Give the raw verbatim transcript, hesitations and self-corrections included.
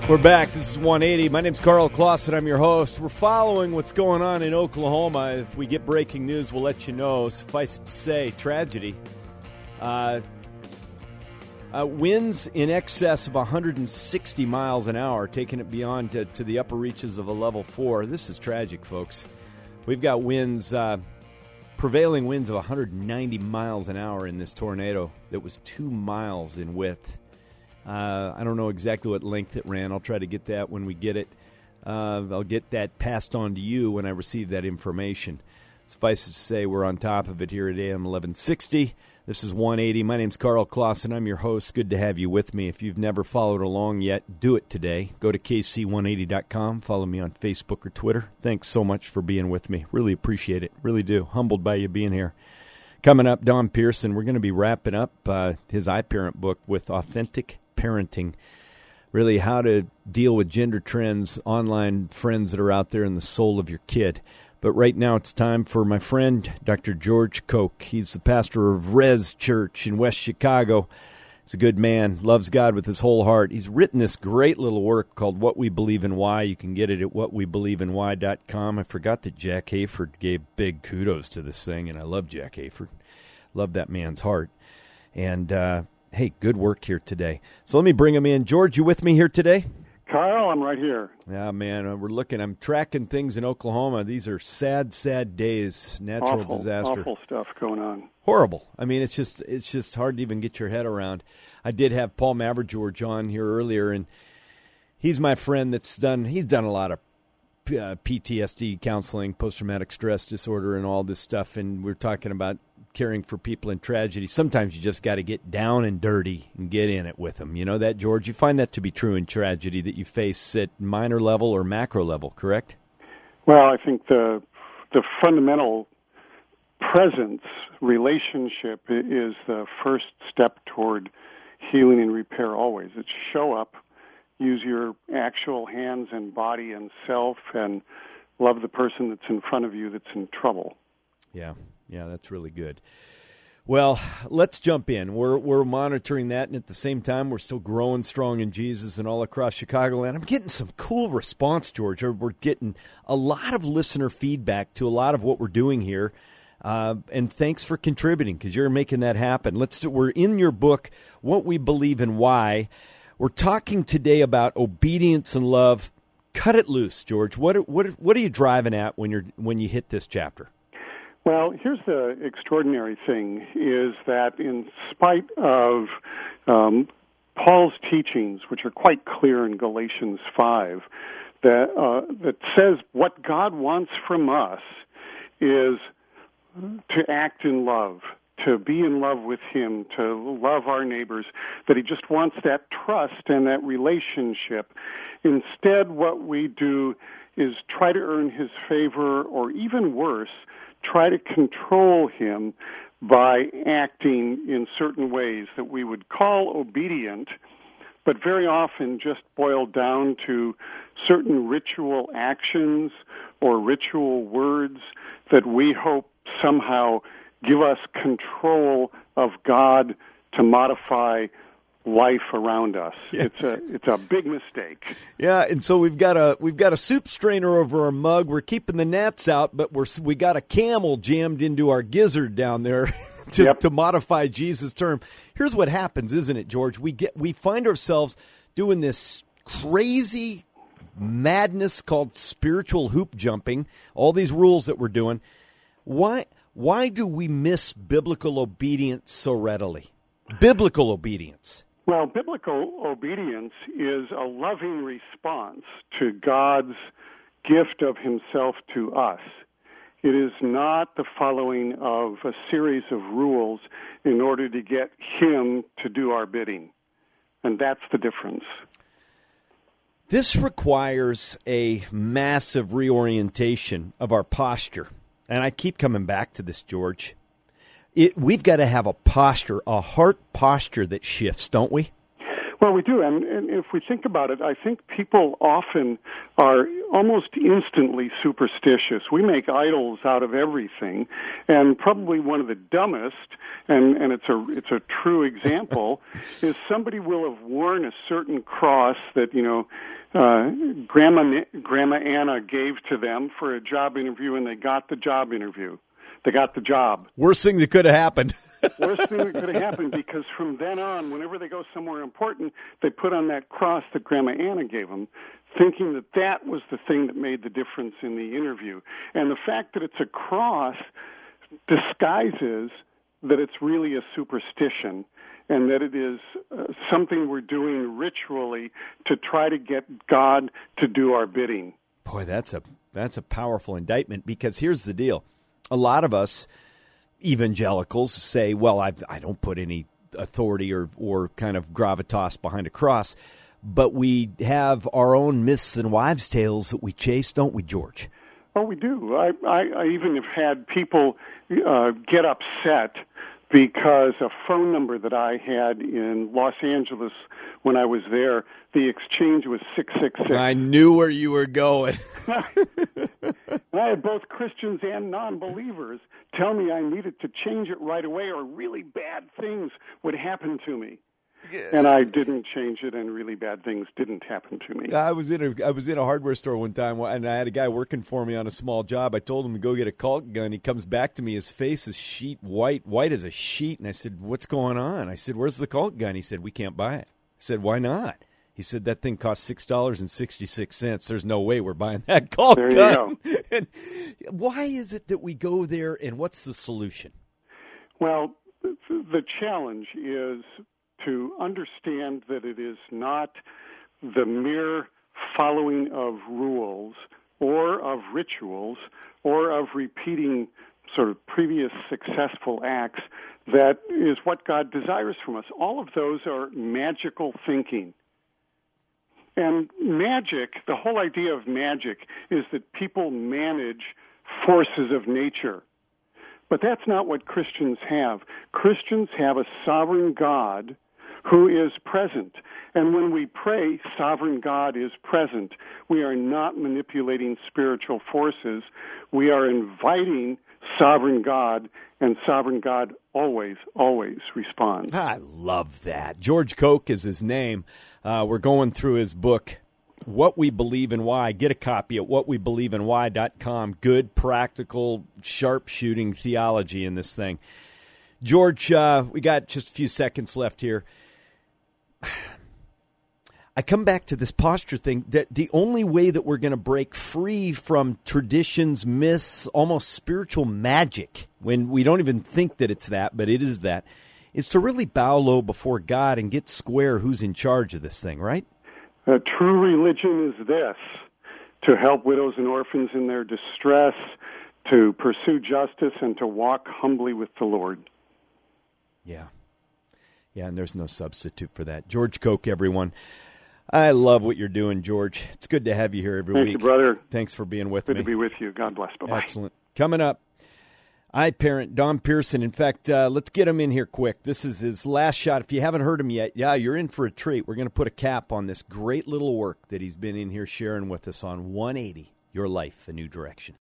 We're back. This is one eighty. My name's Carl Clausen. I'm your host. We're following what's going on in Oklahoma. If we get breaking news, we'll let you know. Suffice it to say, tragedy. Uh, uh, winds in excess of one hundred sixty miles an hour, taking it beyond to, to the upper reaches of a level four. This is tragic, folks. We've got winds, uh, prevailing winds of one hundred ninety miles an hour in this tornado that was two miles in width. Uh, I don't know exactly what length it ran. I'll try to get that when we get it. Uh, I'll get that passed on to you when I receive that information. Suffice it to say, we're on top of it here at A M eleven sixty. This is one eighty. My name's Carl Clausen. I'm your host. Good to have you with me. If you've never followed along yet, do it today. Go to K C one eighty dot com. Follow me on Facebook or Twitter. Thanks so much for being with me. Really appreciate it. Really do. Humbled by you being here. Coming up, Don Pearson. We're going to be wrapping up uh, his iParent book with Authentic Parenting, really how to deal with gender trends, online friends that are out there in the soul of your kid. But right now it's time for my friend, Doctor George Koch. He's the pastor of Res Church in West Chicago. He's a good man, loves God with his whole heart. He's written this great little work called What We Believe in Why. You can get it at what we believe in why dot com. I forgot that Jack Hayford gave big kudos to this thing, and I love Jack Hayford. Love that man's heart. And, uh, hey, good work here today. So let me bring him in. George, you with me here today? Kyle, I'm right here. Yeah, man, we're looking. I'm tracking things in Oklahoma. These are sad, sad days. Natural awful, disaster. Awful stuff going on. Horrible. I mean, it's just it's just hard to even get your head around. I did have Paul Mavergeorge on here earlier, and he's my friend that's done. He's done a lot of uh, P T S D counseling, post-traumatic stress disorder, and all this stuff. And we're talking about caring for people in tragedy. Sometimes you just got to get down and dirty and get in it with them. You know that, George? You find that to be true in tragedy that you face at minor level or macro level, correct? Well, I think the the fundamental presence relationship is the first step toward healing and repair always. It's show up, use your actual hands and body and self, and love the person that's in front of you that's in trouble. Yeah. Yeah, that's really good. Well, let's jump in. We're we're monitoring that, and at the same time, we're still growing strong in Jesus and all across Chicagoland. I'm getting some cool response, George. We're getting a lot of listener feedback to a lot of what we're doing here, uh, and thanks for contributing because you're making that happen. Let's. We're in your book, What We Believe and Why. We're talking today about obedience and love. Cut it loose, George. What what what are you driving at when you're when you hit this chapter? Well, here's the extraordinary thing, is that in spite of um, Paul's teachings, which are quite clear in Galatians five, that, uh, that says what God wants from us is to act in love, to be in love with Him, to love our neighbors, that He just wants that trust and that relationship. Instead, what we do is try to earn His favor, or even worse, try to control Him by acting in certain ways that we would call obedient, but very often just boil down to certain ritual actions or ritual words that we hope somehow give us control of God to modify life around us. Yeah. It's a it's a big mistake. Yeah, and so we've got a we've got a soup strainer over our mug. We're keeping the gnats out, but we're we got a camel jammed into our gizzard down there to yep. to modify Jesus' term. Here's what happens, isn't it, George? We get we find ourselves doing this crazy madness called spiritual hoop jumping. All these rules that we're doing. Why why do we miss biblical obedience so readily? Biblical obedience. Well, biblical obedience is a loving response to God's gift of Himself to us. It is not the following of a series of rules in order to get Him to do our bidding. And that's the difference. This requires a massive reorientation of our posture. And I keep coming back to this, George. It, we've got to have a posture, a heart posture that shifts, don't we? Well, we do, and, and if we think about it, I think people often are almost instantly superstitious. We make idols out of everything, and probably one of the dumbest, and, and it's a it's a true example, is somebody will have worn a certain cross that, you know, uh, Grandma Grandma Anna gave to them for a job interview, and they got the job interview. They got the job. Worst thing that could have happened. Worst thing that could have happened, because from then on, whenever they go somewhere important, they put on that cross that Grandma Anna gave them, thinking that that was the thing that made the difference in the interview. And the fact that it's a cross disguises that it's really a superstition, and that it is uh, something we're doing ritually to try to get God to do our bidding. Boy, that's a that's a powerful indictment, because here's the deal. A lot of us evangelicals say, well, I, I don't put any authority or, or kind of gravitas behind a cross, but we have our own myths and wives' tales that we chase, don't we, George? Oh, we do. I, I, I even have had people uh, get upset because a phone number that I had in Los Angeles when I was there, the exchange was six six six. I knew where you were going. And I had both Christians and non-believers tell me I needed to change it right away, or really bad things would happen to me. Yeah. And I didn't change it, and really bad things didn't happen to me. I was in a I was in a hardware store one time, and I had a guy working for me on a small job. I told him to go get a caulk gun. He comes back to me. His face is sheet white, white as a sheet. And I said, "What's going on?" I said, "Where's the caulk gun?" He said, "We can't buy it." I said, "Why not?" He said, "That thing costs six dollars and sixty-six cents. There's no way we're buying that caulk there gun." You go. And why is it that we go there, and what's the solution? Well, the challenge is to understand that it is not the mere following of rules or of rituals or of repeating sort of previous successful acts that is what God desires from us. All of those are magical thinking. And magic, the whole idea of magic is that people manage forces of nature. But that's not what Christians have. Christians have a sovereign God who is present. And when we pray, sovereign God is present. We are not manipulating spiritual forces. We are inviting sovereign God, and sovereign God always, always responds. I love that. George Koch is his name. Uh, we're going through his book, What We Believe and Why. Get a copy at what we believe and why dot com. Good, practical, sharp-shooting theology in this thing. George, uh, we got just a few seconds left here. I come back to this posture thing, that the only way that we're going to break free from traditions, myths, almost spiritual magic, when we don't even think that it's that, but it is that, is to really bow low before God and get square who's in charge of this thing, right? Uh, true religion is this: to help widows and orphans in their distress, to pursue justice, and to walk humbly with the Lord. Yeah. Yeah, and there's no substitute for that. George Koch, everyone. I love what you're doing, George. It's good to have you here every Thank week. Thank you, brother. Thanks for being with good me. Good to be with you. God bless. Bye-bye. Excellent. Coming up, iParent Don Pearson. In fact, uh, let's get him in here quick. This is his last shot. If you haven't heard him yet, yeah, you're in for a treat. We're going to put a cap on this great little work that he's been in here sharing with us on one eighty, Your Life, A New Direction.